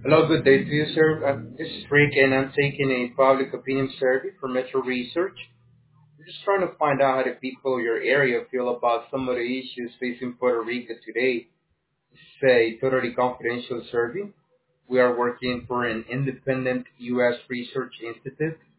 Hello, good day to you, sir. This is Rick, and I'm taking a public opinion survey for Metro Research. We're just trying to find out how the people in your area feel about some of the issues facing Puerto Rico today. This is a totally confidential survey. We are working for an independent U.S. research institute